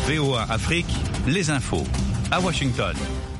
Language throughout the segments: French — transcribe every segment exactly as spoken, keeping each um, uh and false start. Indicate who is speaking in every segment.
Speaker 1: V O A Afrique, les infos à Washington.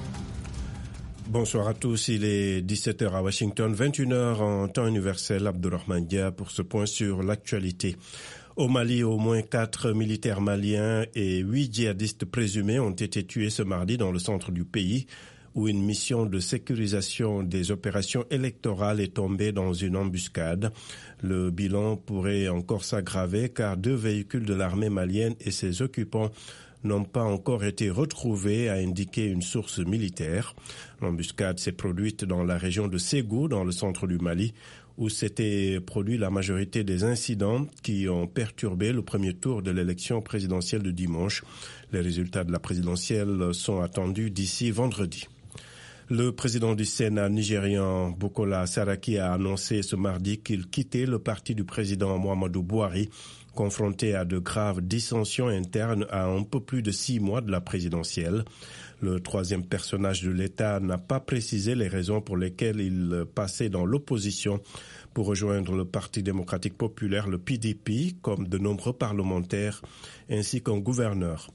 Speaker 2: Bonsoir à tous, il est dix-sept heures à Washington, vingt et une heures en temps universel. Abdourahmane Dia pour ce point sur l'actualité. Au Mali, au moins quatre militaires maliens et huit djihadistes présumés ont été tués ce mardi dans le centre du pays, où une mission de sécurisation des opérations électorales est tombée dans une embuscade. Le bilan pourrait encore s'aggraver car deux véhicules de l'armée malienne et ses occupants n'ont pas encore été retrouvés, a indiqué une source militaire. L'embuscade s'est produite dans la région de Ségou, dans le centre du Mali, où s'était produit la majorité des incidents qui ont perturbé le premier tour de l'élection présidentielle de dimanche. Les résultats de la présidentielle sont attendus d'ici vendredi. Le président du Sénat nigérian, Bukola Saraki, a annoncé ce mardi qu'il quittait le parti du président Muhammadu Buhari, confronté à de graves dissensions internes à un peu plus de six mois de la présidentielle. Le troisième personnage de l'État n'a pas précisé les raisons pour lesquelles il passait dans l'opposition pour rejoindre le Parti démocratique populaire, le P D P, comme de nombreux parlementaires, ainsi qu'un gouverneur.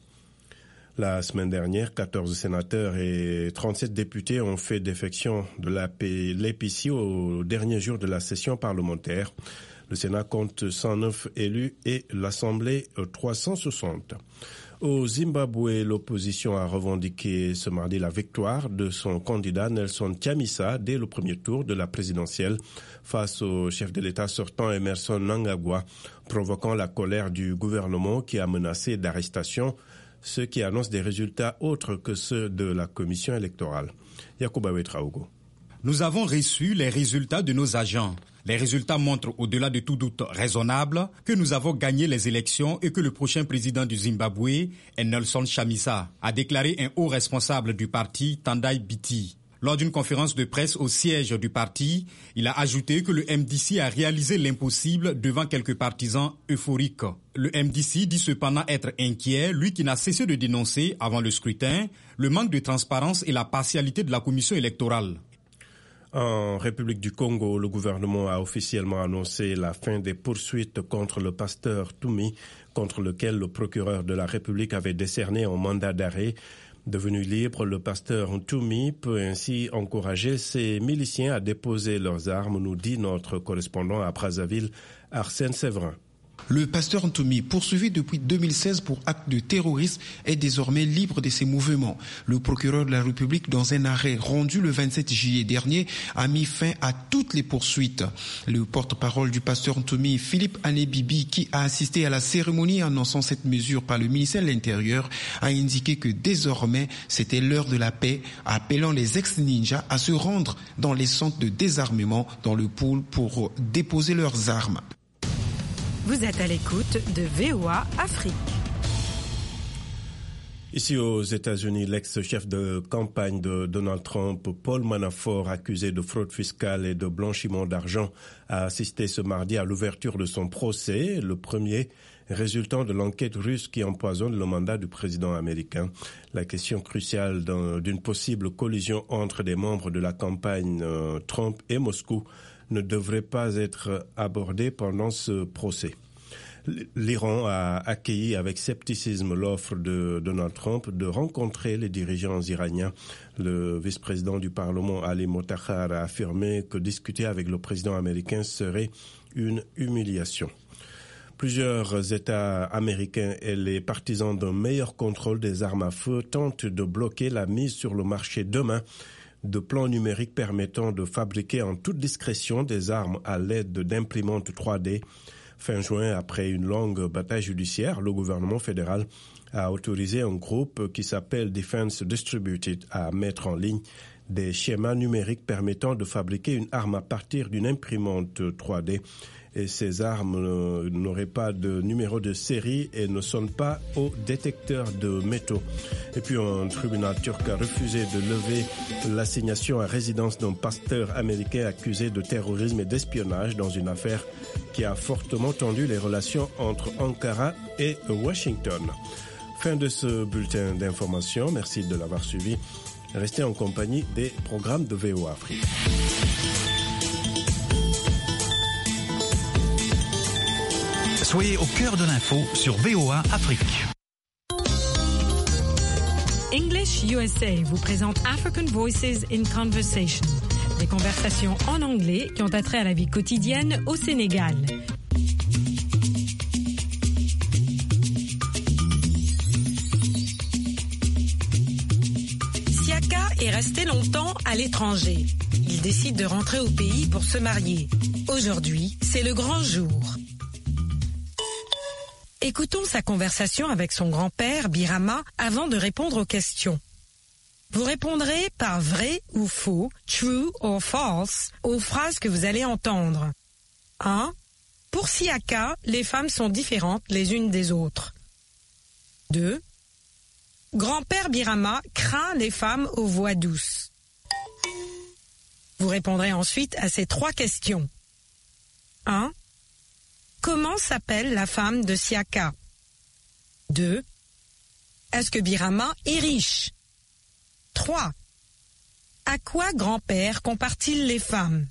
Speaker 2: La semaine dernière, quatorze sénateurs et trente-sept députés ont fait défection de l'A P C au dernier jour de la session parlementaire. Le Sénat compte cent neuf élus et l'Assemblée trois cent soixante. Au Zimbabwe, l'opposition a revendiqué ce mardi la victoire de son candidat Nelson Chamisa dès le premier tour de la présidentielle face au chef de l'État sortant Emmerson Mnangagwa, provoquant la colère du gouvernement qui a menacé d'arrestation ceux qui annoncent des résultats autres que ceux de la commission électorale. Yacouba Ouetraogo.
Speaker 3: Nous avons reçu les résultats de nos agents. Les résultats montrent, au-delà de tout doute raisonnable, que nous avons gagné les élections et que le prochain président du Zimbabwe est Nelson Chamisa, a déclaré un haut responsable du parti, Tendai Biti. Lors d'une conférence de presse au siège du parti, il a ajouté que le M D C a réalisé l'impossible devant quelques partisans euphoriques. Le M D C dit cependant être inquiet, lui qui n'a cessé de dénoncer, avant le scrutin, le manque de transparence et la partialité de la commission électorale.
Speaker 2: En République du Congo, le gouvernement a officiellement annoncé la fin des poursuites contre le pasteur Toumi, contre lequel le procureur de la République avait décerné un mandat d'arrêt. Devenu libre, le pasteur Toumi peut ainsi encourager ses miliciens à déposer leurs armes, nous dit notre correspondant à Brazzaville, Arsène Séverin.
Speaker 4: Le pasteur Ntoumi, poursuivi depuis deux mille seize pour acte de terrorisme, est désormais libre de ses mouvements. Le procureur de la République, dans un arrêt rendu le vingt-sept juillet dernier, a mis fin à toutes les poursuites. Le porte-parole du pasteur Ntoumi, Philippe Anebibi, qui a assisté à la cérémonie annonçant cette mesure par le ministère de l'Intérieur, a indiqué que désormais, c'était l'heure de la paix, appelant les ex-ninjas à se rendre dans les centres de désarmement dans le pôle pour déposer leurs armes.
Speaker 5: Vous êtes à l'écoute de V O A Afrique.
Speaker 2: Ici aux États-Unis, l'ex-chef de campagne de Donald Trump, Paul Manafort, accusé de fraude fiscale et de blanchiment d'argent, a assisté ce mardi à l'ouverture de son procès, le premier résultant de l'enquête russe qui empoisonne le mandat du président américain. La question cruciale d'une possible collision entre des membres de la campagne euh, Trump et Moscou ne devrait pas être abordée pendant ce procès. L'Iran a accueilli avec scepticisme l'offre de Donald Trump de rencontrer les dirigeants iraniens. Le vice-président du Parlement, Ali Motakhar, a affirmé que discuter avec le président américain serait une humiliation. Plusieurs États américains et les partisans d'un meilleur contrôle des armes à feu tentent de bloquer la mise sur le marché demain de plans numériques permettant de fabriquer en toute discrétion des armes à l'aide d'imprimantes trois D. Fin juin, après une longue bataille judiciaire, le gouvernement fédéral a autorisé un groupe qui s'appelle Defense Distributed à mettre en ligne des schémas numériques permettant de fabriquer une arme à partir d'une imprimante trois D. Et ces armes n'auraient pas de numéro de série et ne sonnent pas au détecteur de métaux. Et puis un tribunal turc a refusé de lever l'assignation à résidence d'un pasteur américain accusé de terrorisme et d'espionnage dans une affaire qui a fortement tendu les relations entre Ankara et Washington. Fin de ce bulletin d'information. Merci de l'avoir suivi. Restez en compagnie des programmes de V O A Afrique.
Speaker 1: Soyez au cœur de l'info sur V O A Afrique.
Speaker 5: English U S A vous présente African Voices in Conversation, des conversations en anglais qui ont attrait à la vie quotidienne au Sénégal. Siaka est resté longtemps à l'étranger. Il décide de rentrer au pays pour se marier. Aujourd'hui, c'est le grand jour. Écoutons sa conversation avec son grand-père, Birama, avant de répondre aux questions. Vous répondrez par vrai ou faux, true or false, aux phrases que vous allez entendre. un. Pour Siaka, les femmes sont différentes les unes des autres. deux. Grand-père Birama craint les femmes aux voix douces. Vous répondrez ensuite à ces trois questions. un. Comment s'appelle la femme de Siaka? deux. Est-ce que Birama est riche? trois. À quoi grand-père compare-t-il les femmes?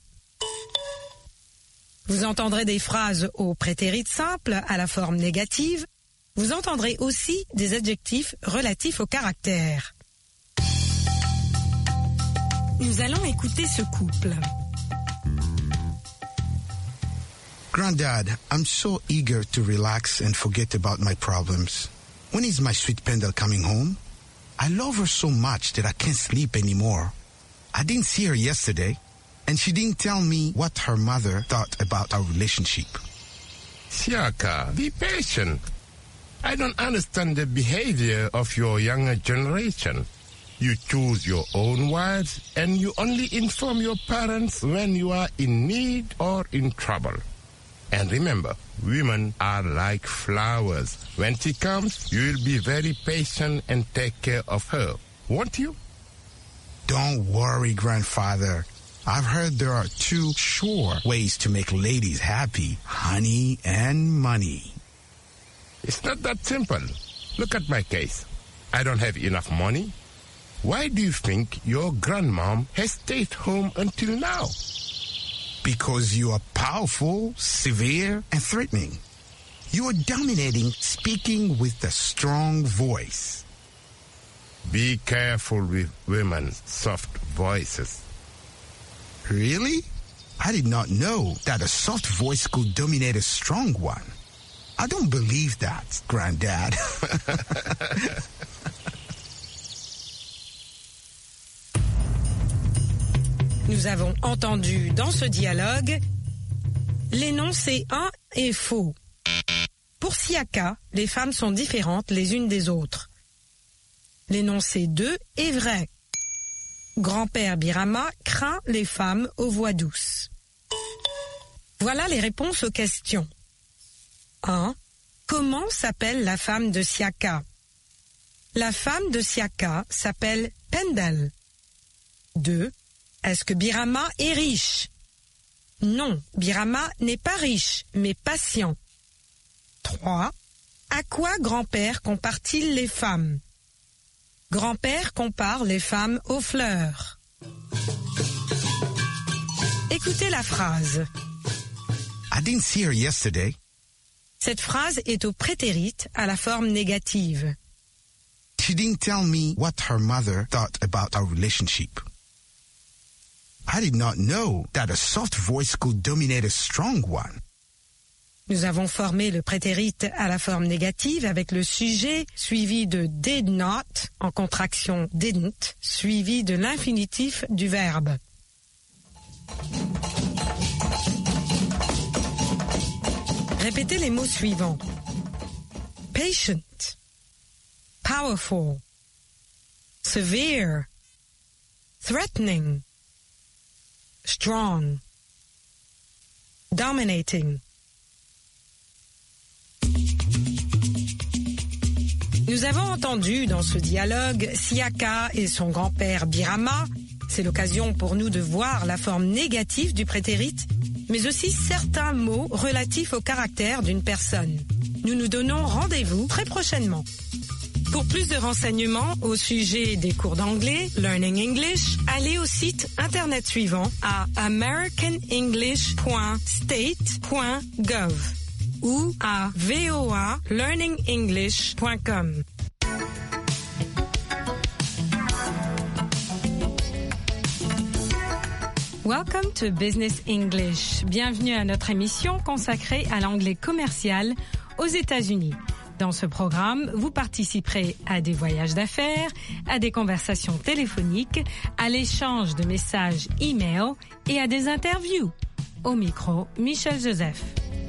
Speaker 5: Vous entendrez des phrases au prétérit simple à la forme négative. Vous entendrez aussi des adjectifs relatifs au caractère. Nous allons écouter ce couple.
Speaker 6: Granddad, I'm so eager to relax and forget about my problems. When is my sweet Pendle coming home? I love her so much that I can't sleep anymore. I didn't see her yesterday, and she didn't tell me what her mother thought about our relationship.
Speaker 7: Siaka, be patient. I don't understand the behavior of your younger generation. You choose your own wives, and you only inform your parents when you are in need or in trouble. And remember, women are like flowers. When she comes, you will be very patient and take care of her, won't you?
Speaker 6: Don't worry, grandfather. I've heard there are two sure ways to make ladies happy, honey and money.
Speaker 7: It's not that simple. Look at my case. I don't have enough money. Why do you think your grandmom has stayed home until now?
Speaker 6: Because you are powerful, severe, and threatening. You are dominating, speaking with a strong voice.
Speaker 7: Be careful with women's soft voices.
Speaker 6: Really? I did not know that a soft voice could dominate a strong one. I don't believe that, Granddad.
Speaker 5: Nous avons entendu dans ce dialogue l'énoncé un est faux. Pour Siaka, les femmes sont différentes les unes des autres. L'énoncé deux est vrai. Grand-père Birama craint les femmes aux voix douces. Voilà les réponses aux questions. un. Comment s'appelle la femme de Siaka? La femme de Siaka s'appelle Pendle. deux. Est-ce que Birama est riche? Non, Birama n'est pas riche, mais patient. trois. À quoi grand-père compare-t-il les femmes? Grand-père compare les femmes aux fleurs. Écoutez la phrase.
Speaker 6: I didn't see her yesterday.
Speaker 5: Cette phrase est au prétérit à la forme négative.
Speaker 6: She didn't tell me what her mother thought about our relationship. I did not know that a soft voice could dominate a strong one.
Speaker 5: Nous avons formé le prétérit à la forme négative avec le sujet suivi de did not, en contraction didn't, suivi de l'infinitif du verbe. Répétez les mots suivants. Patient, powerful, severe, threatening, strong, dominating. Nous avons entendu dans ce dialogue Siaka et son grand-père Birama. C'est l'occasion pour nous de voir la forme négative du prétérit, mais aussi certains mots relatifs au caractère d'une personne. Nous nous donnons rendez-vous très prochainement. Pour plus de renseignements au sujet des cours d'anglais, Learning English, allez au site internet suivant à american english point state point gov ou à v o a learning english point com. Welcome to Business English. Bienvenue à notre émission consacrée à l'anglais commercial aux États-Unis. Dans ce programme, vous participerez à des voyages d'affaires, à des conversations téléphoniques, à l'échange de messages e-mail et à des interviews. Au micro, Michel Joseph.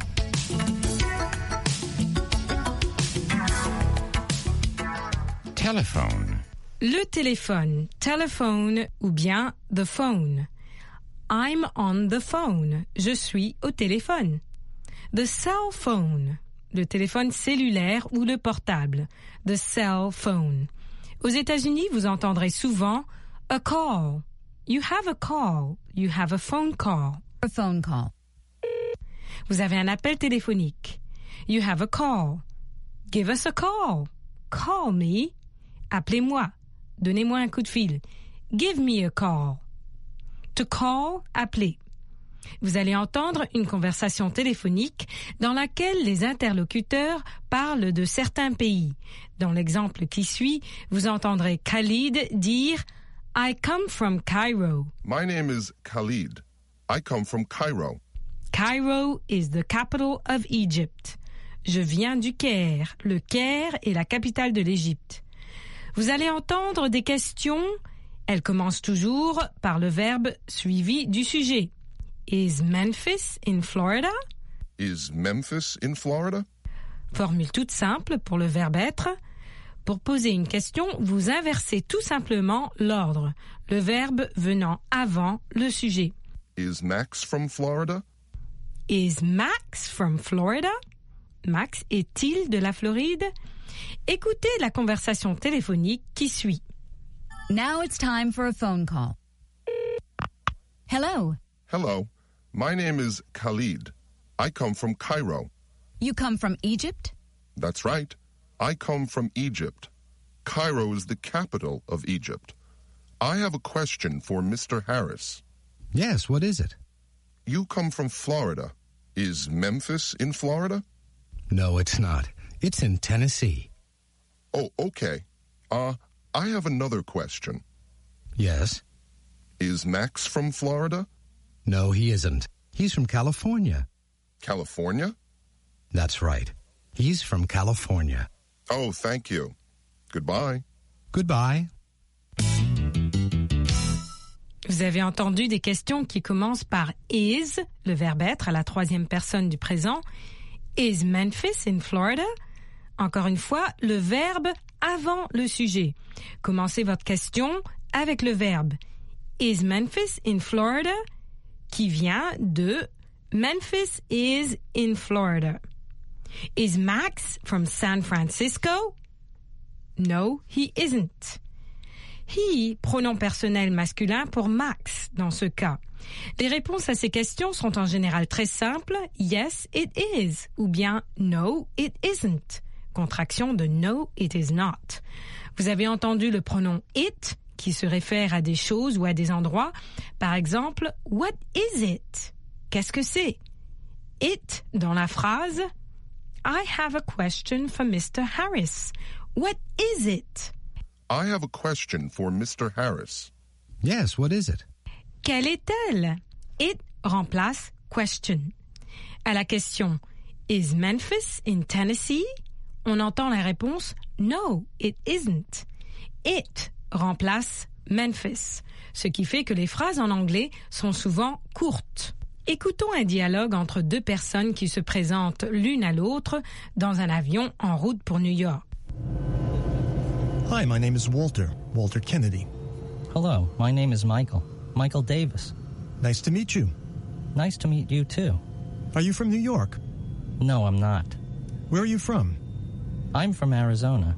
Speaker 7: Telephone.
Speaker 5: Le téléphone, telephone ou bien the phone. I'm on the phone. Je suis au téléphone. The cell phone. Le téléphone cellulaire ou le portable. The cell phone. Aux États-Unis, vous entendrez souvent a call. You have a call. You have a phone call.
Speaker 8: A phone call.
Speaker 5: Vous avez un appel téléphonique. You have a call. Give us a call. Call me. Appelez-moi. Donnez-moi un coup de fil. Give me a call. To call, appeler. Vous allez entendre une conversation téléphonique dans laquelle les interlocuteurs parlent de certains pays. Dans l'exemple qui suit, vous entendrez Khalid dire « I come from Cairo ».
Speaker 9: My name is Khalid. I come from Cairo.
Speaker 5: Cairo is the capital of Egypt. Je viens du Caire. Le Caire est la capitale de l'Égypte. Vous allez entendre des questions. Elles commencent toujours par le verbe suivi du sujet. Is Memphis in Florida?
Speaker 9: Is Memphis in Florida?
Speaker 5: Formule toute simple pour le verbe être. Pour poser une question, vous inversez tout simplement l'ordre, le verbe venant avant le sujet.
Speaker 9: Is Max from Florida?
Speaker 5: Is Max from Florida? Max est-il de la Floride? Écoutez la conversation téléphonique qui suit.
Speaker 8: Now it's time for a phone call. Hello.
Speaker 9: Hello. My name is Khalid. I come from Cairo.
Speaker 8: You come from Egypt?
Speaker 9: That's right. I come from Egypt. Cairo is the capital of Egypt. I have a question for Mister Harris.
Speaker 6: Yes, what is it?
Speaker 9: You come from Florida. Is Memphis in Florida?
Speaker 6: No, it's not. It's in Tennessee.
Speaker 9: Oh, okay. Uh, I have another question.
Speaker 6: Yes?
Speaker 9: Is Max from Florida?
Speaker 6: No, he isn't. He's from California.
Speaker 9: California?
Speaker 6: That's right. He's from California.
Speaker 9: Oh, thank you. Goodbye.
Speaker 6: Goodbye.
Speaker 5: Vous avez entendu des questions qui commencent par is, le verbe être à la troisième personne du présent. Is Memphis in Florida? Encore une fois, le verbe avant le sujet. Commencez votre question avec le verbe Is Memphis in Florida? Qui vient de Memphis is in Florida. Is Max from San Francisco? No, he isn't. He, pronom personnel masculin pour Max dans ce cas. Les réponses à ces questions sont en général très simples. Yes, it is. Ou bien no, it isn't. Contraction de no, it is not. Vous avez entendu le pronom it qui se réfère à des choses ou à des endroits. Par exemple, what is it? Qu'est-ce que c'est? It dans la phrase I have a question for Mister Harris. What is it?
Speaker 9: I have a question for Mister Harris.
Speaker 6: Yes, what is it?
Speaker 5: Quelle est-elle? It remplace question. À la question Is Memphis in Tennessee? On entend la réponse No, it isn't. It remplace Memphis, ce qui fait que les phrases en anglais sont souvent courtes. Écoutons un dialogue entre deux personnes qui se présentent l'une à l'autre dans un avion en route pour New York.
Speaker 10: Hi, my name is Walter, Walter Kennedy.
Speaker 11: Hello, my name is Michael, Michael Davis.
Speaker 10: Nice to meet you.
Speaker 11: Nice to meet you too.
Speaker 10: Are you from New York?
Speaker 11: No, I'm not.
Speaker 10: Where are you from?
Speaker 11: I'm from Arizona.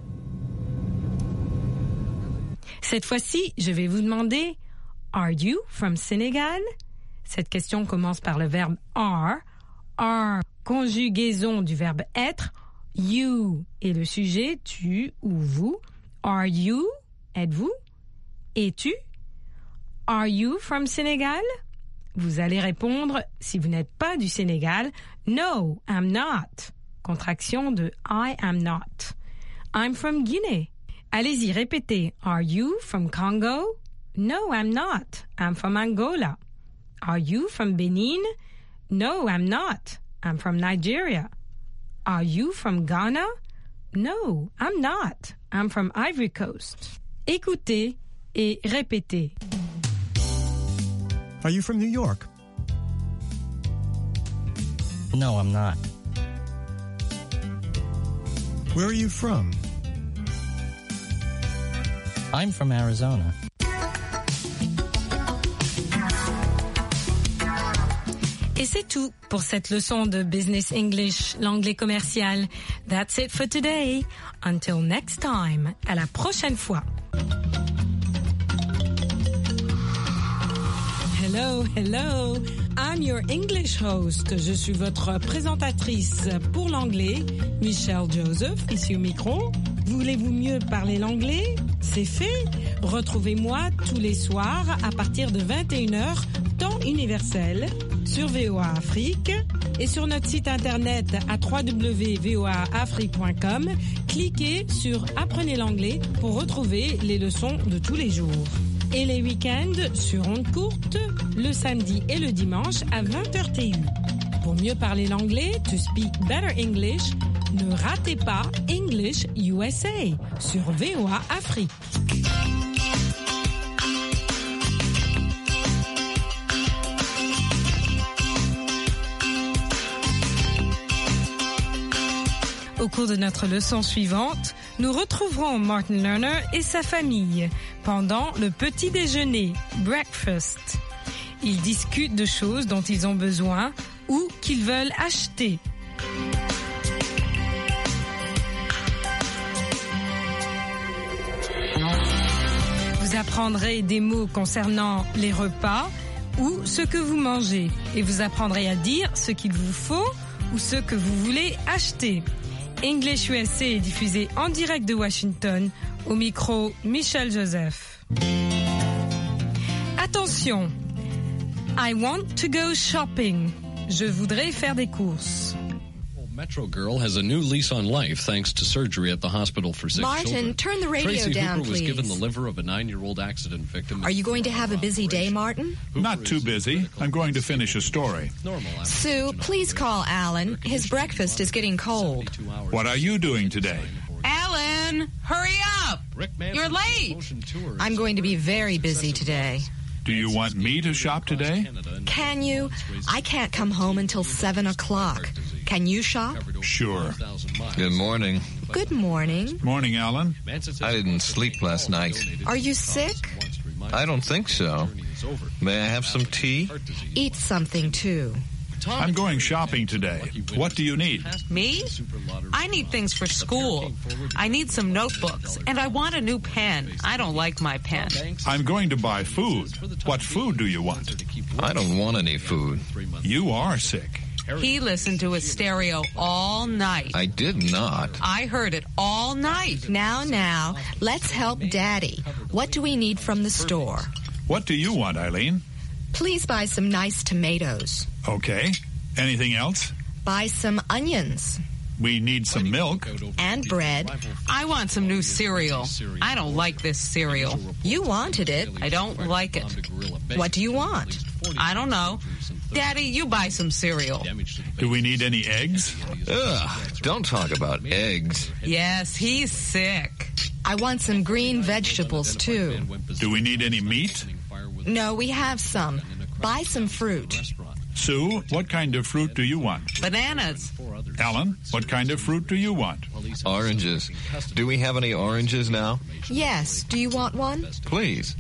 Speaker 5: Cette fois-ci, je vais vous demander Are you from Senegal? Cette question commence par le verbe are. Are, conjugaison du verbe être. You est le sujet, tu ou vous. Are you? Êtes-vous? Es-tu? Are you from Senegal? Vous allez répondre, si vous n'êtes pas du Sénégal, No, I'm not. Contraction de I am not. I'm from Guinée. Allez-y, répétez. Are you from Congo? No, I'm not. I'm from Angola. Are you from Benin? No, I'm not. I'm from Nigeria. Are you from Ghana? No, I'm not. I'm from Ivory Coast. Écoutez et répétez.
Speaker 10: Are you from New York?
Speaker 11: No, I'm not.
Speaker 10: Where are you from?
Speaker 11: I'm from Arizona.
Speaker 5: Et c'est tout pour cette leçon de Business English, l'anglais commercial. That's it for today. Until next time. À la prochaine fois. Hello, hello. I'm your English host. Je suis votre présentatrice pour l'anglais, Michelle Joseph, ici au micro. Voulez-vous mieux parler l'anglais? C'est fait. Retrouvez-moi tous les soirs à partir de vingt et une heures, temps universel, sur V O A Afrique et sur notre site internet à w w w point v o a afrique point com. Cliquez sur Apprenez l'anglais pour retrouver les leçons de tous les jours. Et les week-ends sur ondes courtes, le samedi et le dimanche à vingt heures T U. Pour mieux parler l'anglais, to speak better English, ne ratez pas English U S A sur V O A Afrique. Au cours de notre leçon suivante, nous retrouverons Martin Lerner et sa famille pendant le petit déjeuner, breakfast. Ils discutent de choses dont ils ont besoin ou qu'ils veulent acheter. Vous apprendrez des mots concernant les repas ou ce que vous mangez et vous apprendrez à dire ce qu'il vous faut ou ce que vous voulez acheter. English U S A est diffusé en direct de Washington, au micro Michelle Joseph. Attention, I want to go shopping. Je voudrais faire des courses.
Speaker 12: Metro Girl has a new lease on life thanks to surgery at the hospital for sick
Speaker 13: Martin,
Speaker 12: children.
Speaker 13: turn the radio
Speaker 12: Tracy
Speaker 13: down,
Speaker 12: Hooper was
Speaker 13: please.
Speaker 12: given the liver of a nine-year-old accident victim.
Speaker 13: Are you going to have a busy day, Martin?
Speaker 14: Not too busy. I'm going to finish a story.
Speaker 13: Sue, please call Alan. His breakfast is getting cold.
Speaker 14: What are you doing today?
Speaker 15: Alan, hurry up! You're late.
Speaker 13: I'm going to be very busy today.
Speaker 14: Do you want me to shop today?
Speaker 13: Can you? I can't come home until seven o'clock. Can you shop?
Speaker 14: Sure.
Speaker 16: Good morning.
Speaker 13: Good morning.
Speaker 14: Morning, Alan.
Speaker 16: I didn't sleep last night.
Speaker 13: Are you sick?
Speaker 16: I don't think so. May I have some tea?
Speaker 13: Eat something, too.
Speaker 14: I'm going shopping today. What do you need?
Speaker 15: Me? I need things for school. I need some notebooks, and I want a new pen. I don't like my pen.
Speaker 14: I'm going to buy food. What food do you want?
Speaker 16: I don't want any food.
Speaker 14: You are sick.
Speaker 15: He listened to his stereo all night.
Speaker 16: I did not.
Speaker 15: I heard it all night.
Speaker 13: Now, now, let's help Daddy. What do we need from the store?
Speaker 14: What do you want, Eileen?
Speaker 13: Please buy some nice tomatoes.
Speaker 14: Okay. Anything else?
Speaker 13: Buy some onions.
Speaker 14: We need some milk.
Speaker 13: And bread.
Speaker 15: I want some new cereal. I don't like this cereal.
Speaker 13: You wanted it.
Speaker 15: I don't like it.
Speaker 13: What do you want?
Speaker 15: I don't know. Daddy, you buy some cereal.
Speaker 14: Do we need any eggs?
Speaker 16: Ugh, don't talk about eggs.
Speaker 15: Yes, he's sick.
Speaker 13: I want some green vegetables, too.
Speaker 14: Do we need any meat?
Speaker 13: No, we have some. Buy some fruit.
Speaker 14: Sue, what kind of fruit do you want?
Speaker 15: Bananas.
Speaker 14: Alan, what kind of fruit do you want?
Speaker 16: Oranges. Do we have any oranges now?
Speaker 13: Yes. Do you want one?
Speaker 16: Please.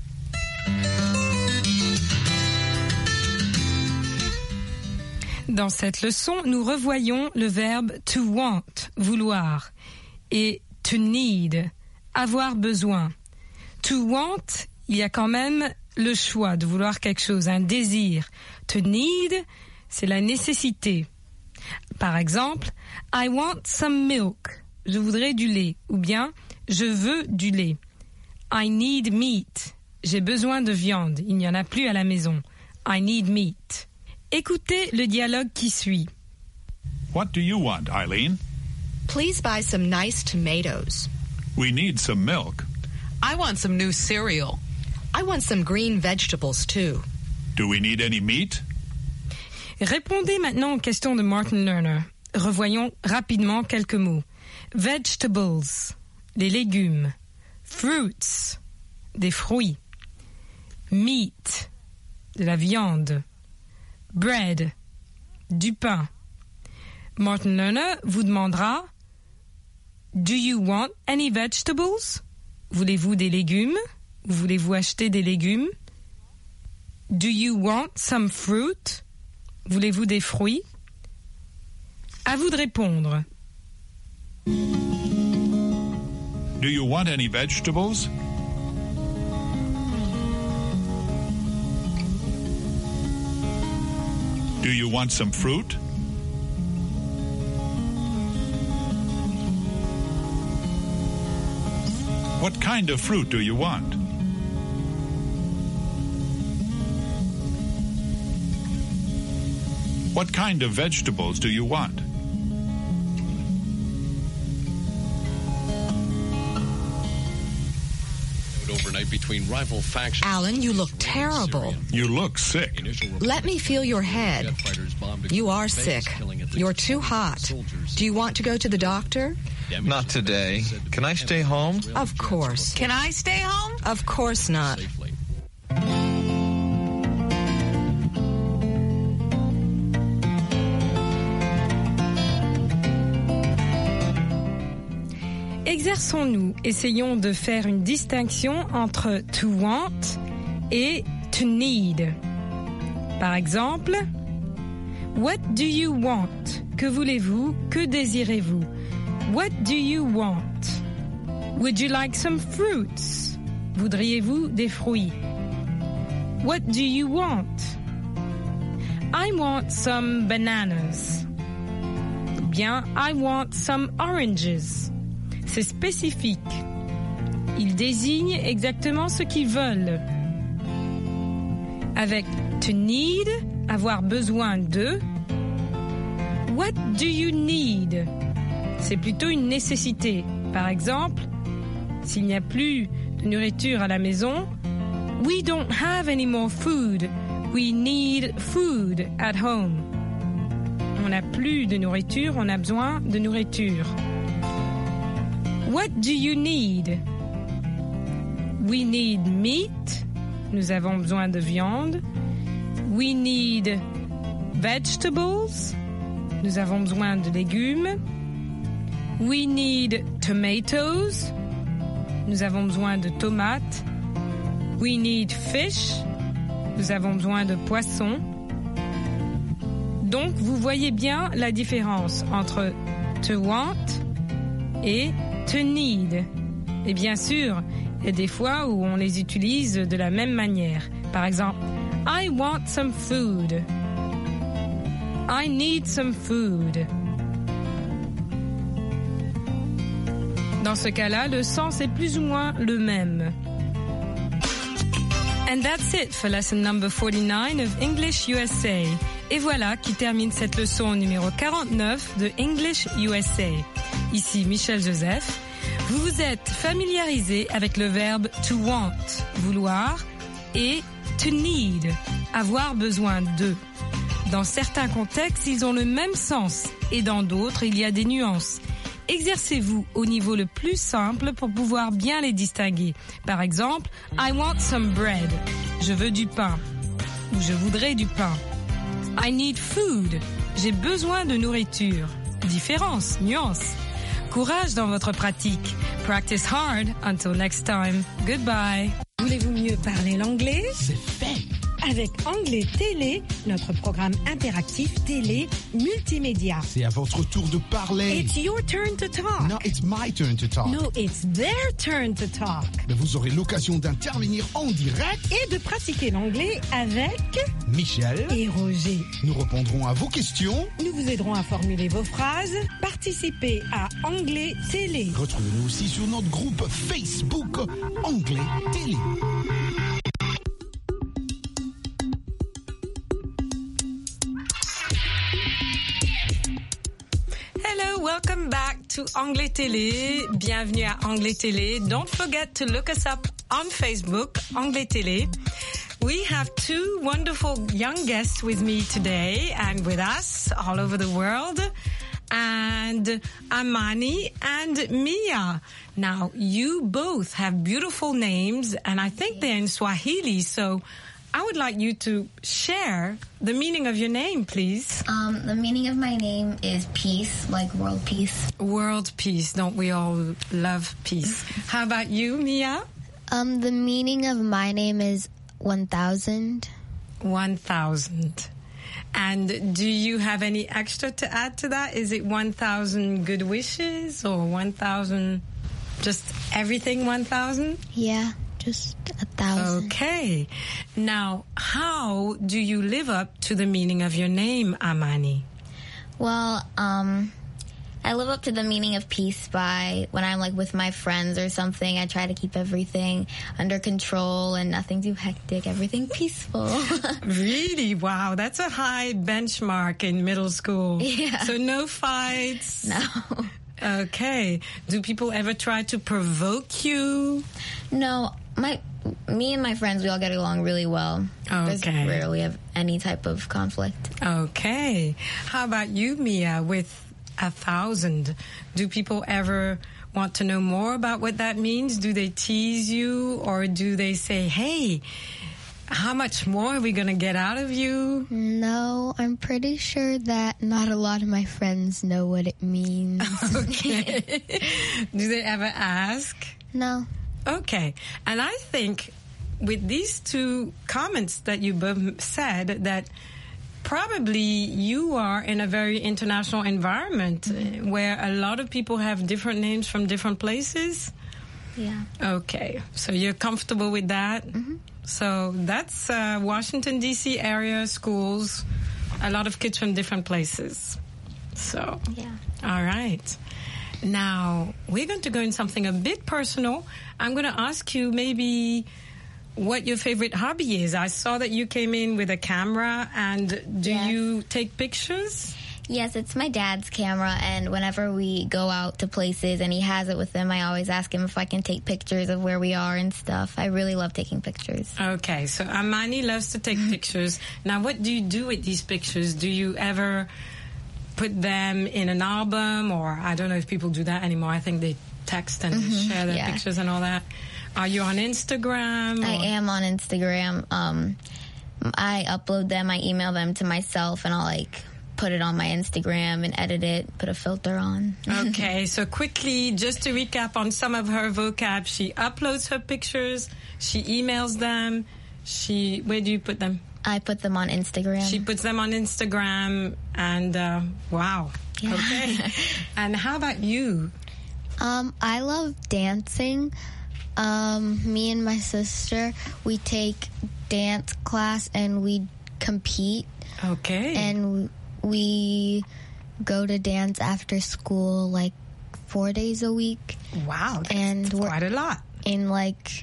Speaker 5: Dans cette leçon, nous revoyons le verbe to want, vouloir, et to need, avoir besoin. To want, il y a quand même le choix de vouloir quelque chose, un désir. To need, c'est la nécessité. Par exemple, I want some milk. Je voudrais du lait. Ou bien, je veux du lait. I need meat. J'ai besoin de viande. Il n'y en a plus à la maison. I need meat. Écoutez le dialogue qui suit.
Speaker 14: What do you want, Eileen?
Speaker 13: Please buy some nice tomatoes.
Speaker 14: We need some milk.
Speaker 15: I want some new cereal.
Speaker 13: I want some green vegetables, too.
Speaker 14: Do we need any meat?
Speaker 5: Répondez maintenant aux questions de Martin Lerner. Revoyons rapidement quelques mots. Vegetables, les légumes. Fruits, des fruits. Meat, de la viande. Bread, du pain. Martin Lerner vous demandera Do you want any vegetables? Voulez-vous des légumes? Voulez-vous acheter des légumes? Do you want some fruit? Voulez-vous des fruits? À vous de répondre.
Speaker 14: Do you want any vegetables? Do you want some fruit? What kind of fruit do you want? What kind of vegetables do you want?
Speaker 12: Overnight between rival factions.
Speaker 13: Alan, you look terrible.
Speaker 14: You look sick.
Speaker 13: Let me feel your head. You are sick. You're too hot. Do you want to go to the doctor?
Speaker 16: Not today. Can I stay home?
Speaker 13: Of course.
Speaker 15: Can I stay home?
Speaker 13: Of course not.
Speaker 5: Exerçons-nous, essayons de faire une distinction entre to want et to need. Par exemple, what do you want? Que voulez-vous? Que désirez-vous? What do you want? Would you like some fruits? Voudriez-vous des fruits? What do you want? I want some bananas. Ou bien, I want some oranges. C'est spécifique. Ils désignent exactement ce qu'ils veulent. Avec to need, avoir besoin de. What do you need? C'est plutôt une nécessité. Par exemple, s'il n'y a plus de nourriture à la maison, we don't have any more food. We need food at home. On n'a plus de nourriture, on a besoin de nourriture. What do you need? We need meat. Nous avons besoin de viande. We need vegetables. Nous avons besoin de légumes. We need tomatoes. Nous avons besoin de tomates. We need fish. Nous avons besoin de poissons. Donc, vous voyez bien la différence entre to want et to need. Et bien sûr, il y a des fois où on les utilise de la même manière. Par exemple, I want some food. I need some food. Dans ce cas-là, le sens est plus ou moins le même. And that's it for lesson number forty-nine of English U S A. Et voilà qui termine cette leçon numéro quarante-neuf de English U S A. Ici Michel Joseph. Vous vous êtes familiarisé avec le verbe to want, vouloir, et to need, avoir besoin de. Dans certains contextes, ils ont le même sens, et dans d'autres, il y a des nuances. Exercez-vous au niveau le plus simple pour pouvoir bien les distinguer. Par exemple, I want some bread. Je veux du pain. Ou je voudrais du pain. I need food. J'ai besoin de nourriture. Différence, nuance. Courage dans votre pratique. Practice hard. Until next time. Goodbye. Voulez-vous mieux parler l'anglais?
Speaker 17: C'est fait.
Speaker 5: Avec Anglais Télé, notre programme interactif télé multimédia.
Speaker 17: C'est à votre tour de parler.
Speaker 5: It's your turn to talk.
Speaker 17: No, it's my turn to talk.
Speaker 5: No, it's their turn to talk.
Speaker 17: Mais vous aurez l'occasion d'intervenir en direct
Speaker 5: et de pratiquer l'anglais avec
Speaker 17: Michel
Speaker 5: et Roger.
Speaker 17: Nous répondrons à vos questions.
Speaker 5: Nous vous aiderons à formuler vos phrases. Participez à Anglais Télé.
Speaker 17: Retrouvez-nous aussi sur notre groupe Facebook Anglais Télé.
Speaker 5: Hello, welcome back to Anglais Télé. Bienvenue à Anglais Télé. Don't forget to look us up on Facebook, Anglais Télé. We have two wonderful young guests with me today and with us all over the world. And Amani and Mia. Now, you both have beautiful names, and I think they're in Swahili, so I would like you to share the meaning of your name, please.
Speaker 18: Um, the meaning of my name is peace, like world peace.
Speaker 5: World peace. Don't we all love peace? How about you, Mia?
Speaker 19: Um, the meaning of my name is one thousand.
Speaker 5: one thousand. And do you have any extra to add to that? Is it one thousand good wishes or one thousand, just everything one thousand?
Speaker 19: Yeah, just a thousand.
Speaker 5: Okay. Now, how do you live up to the meaning of your name, Amani?
Speaker 18: Well, um, I live up to the meaning of peace by when I'm like with my friends or something, I try to keep everything under control and nothing too hectic, everything peaceful.
Speaker 5: Really? Wow, that's a high benchmark in middle school.
Speaker 18: Yeah.
Speaker 5: So no fights?
Speaker 18: No.
Speaker 5: Okay. Do people ever try to provoke you?
Speaker 18: No, my me and my friends, we all get along really well.
Speaker 5: Okay.
Speaker 18: There's rarely have any type of conflict.
Speaker 5: Okay. How about you, Mia, with a thousand? Do people ever want to know more about what that means? Do they tease you, or do they say, hey, how much more are we going to get out of you?
Speaker 19: No, I'm pretty sure that not a lot of my friends know what it means.
Speaker 5: Okay. Do they ever ask?
Speaker 19: No.
Speaker 5: Okay. And I think with these two comments that you both said, that probably you are in a very international environment mm-hmm. where a lot of people have different names from different places.
Speaker 18: Yeah.
Speaker 5: Okay. So you're comfortable with that?
Speaker 18: Mm-hmm.
Speaker 5: So that's uh, Washington, D C area schools, a lot of kids from different places. So,
Speaker 18: yeah.
Speaker 5: All right. Now, we're going to go in something a bit personal. I'm going to ask you maybe what your favorite hobby is. I saw that you came in with a camera, and do
Speaker 18: yes.
Speaker 5: you take pictures?
Speaker 18: Yes, it's my dad's camera, and whenever we go out to places and he has it with him, I always ask him if I can take pictures of where we are and stuff. I really love taking pictures.
Speaker 5: Okay, so Amani loves to take pictures. Now, what do you do with these pictures? Do you ever put them in an album, or I don't know if people do that anymore. I think they text and
Speaker 18: mm-hmm.
Speaker 5: share their
Speaker 18: yeah.
Speaker 5: pictures and all that. Are you on Instagram?
Speaker 18: Or? I am on Instagram. Um, I upload them, I email them to myself, and I'll like put it on my Instagram and edit it, put a filter on.
Speaker 5: Okay, so quickly, just to recap on some of her vocab, she uploads her pictures, she emails them, she, where do you put them?
Speaker 18: I put them on Instagram.
Speaker 5: She puts them on Instagram, and uh, wow.
Speaker 18: Yeah.
Speaker 5: Okay. And how about you?
Speaker 19: Um, I love dancing. Um, me and my sister, we take dance class and we compete.
Speaker 5: Okay.
Speaker 19: And we go to dance after school like four days a week.
Speaker 5: Wow, that's
Speaker 19: and we're
Speaker 5: quite a lot.
Speaker 19: In like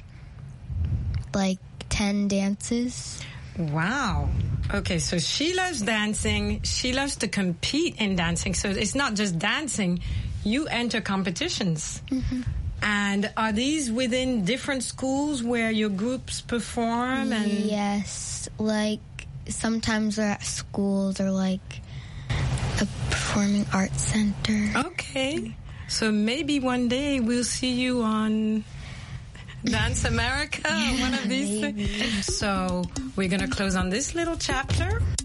Speaker 19: like ten dances.
Speaker 5: Wow. Okay, so she loves dancing. She loves to compete in dancing. So it's not just dancing. You enter competitions.
Speaker 19: Mm-hmm.
Speaker 5: And are these within different schools where your groups perform? And
Speaker 19: yes. Like sometimes they're at schools or like a performing arts center.
Speaker 5: Okay. So maybe one day we'll see you on Dance America,
Speaker 19: yeah,
Speaker 5: one of these
Speaker 19: maybe.
Speaker 5: things. So we're going to close on this little chapter.